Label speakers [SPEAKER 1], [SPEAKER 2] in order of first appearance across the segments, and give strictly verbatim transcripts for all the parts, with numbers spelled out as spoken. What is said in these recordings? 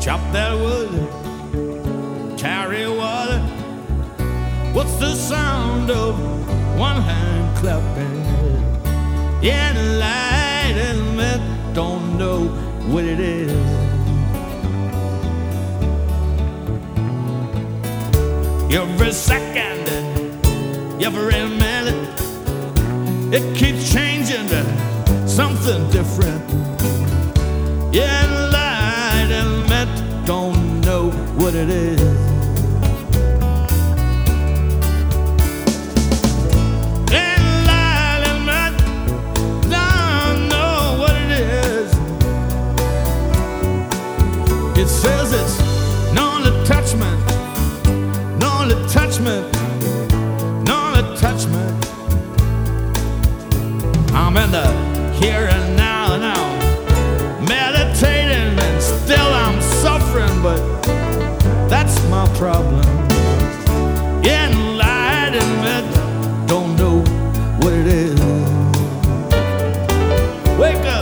[SPEAKER 1] chop that wood, carry water. What's the sound of one hand clapping? Yeah, light and men don't know what it is. Every second, every minute, it keeps changing to something different. Yeah, light and men don't know what it is. And light and men don't know what it is. It says it's no attachment, no attachment, no attachment. I'm in the here and now, now, meditating, and still I'm suffering, but that's my problem. Enlightenment, don't know what it is. Wake up.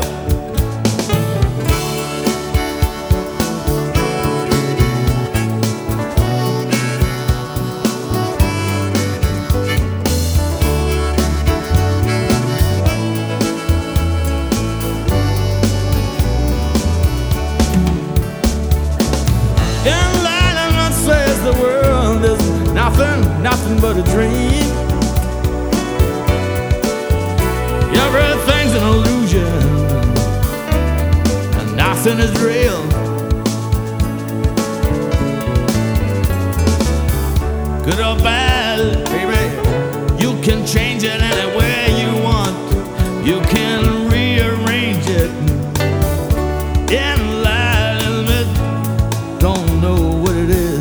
[SPEAKER 1] Enlightenment says the world is nothing, nothing but a dream. Everything's an illusion, and nothing is real. Good or bad, baby, you can change it any way you want. You can rearrange it. Enlightenment don't know what it is.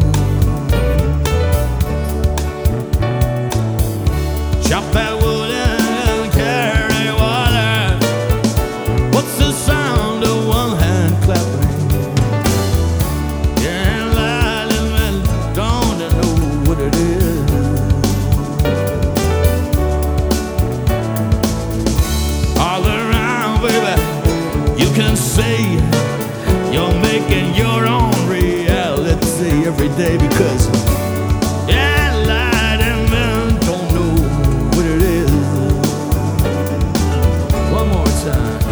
[SPEAKER 1] Chop that wood and carry water. What's the sound of one hand clapping? Yeah, enlightenment don't know what it is. All around, baby, you can see you're making your own reality every day, because yeah, light and men don't know what it is. One more time.